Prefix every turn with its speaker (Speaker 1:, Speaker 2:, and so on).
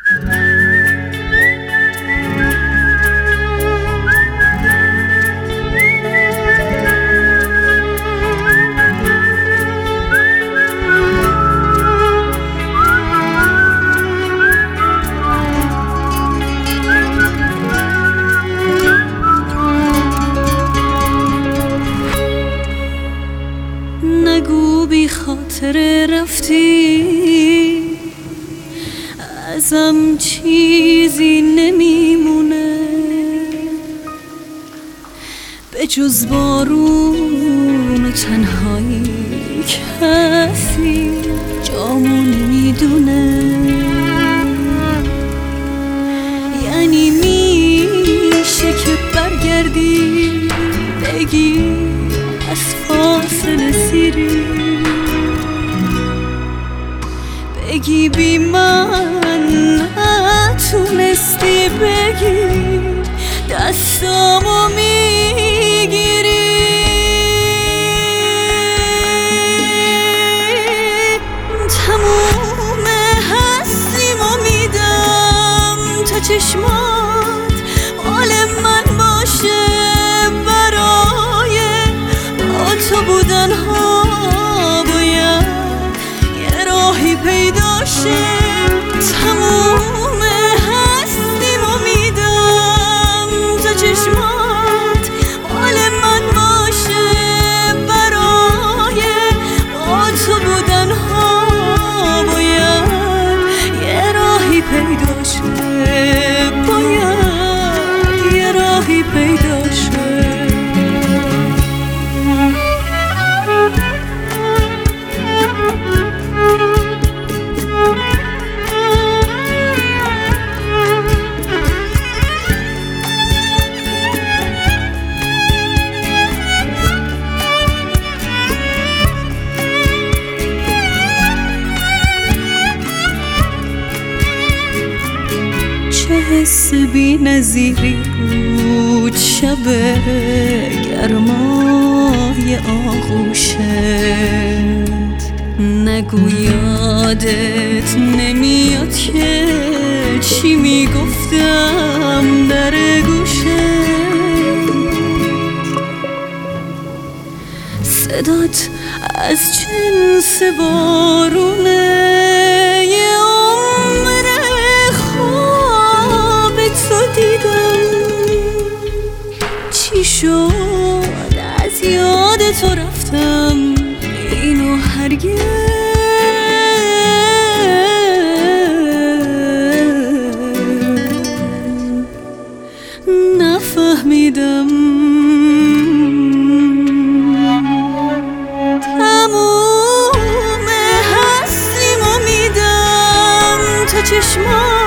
Speaker 1: نگو بی خاطر رفتی، ازم چیزی نمیمونه به جز بارون و تنهایی. کسی جامو نمیدونه، یعنی میشه که برگردی بگی از فاصله سیری، بگی بی من نتونستی، بگی دستامو میگیری. تموم هستیمو میدم تا چشمات مال من باشه، برای با تو بودن ها باید یه راهی پیدا شه. تموم هستیمو میدم تا چشمات مال من باشه، برای با تو بودن ها باید یه راهی پیدا شه، باید یه راهی پیدا شه. چه حس بی نظیری بود شب گرمای آغوشت، نگو یادت نمیاد که چی میگفتم در گوشت. صدات از جنس بارونه، یه عمر خواب تو دیدم. چی شد از یاد تو رفتم، اینو هرگز نفهمیدم. تموم هستیمو میدم تا چشمات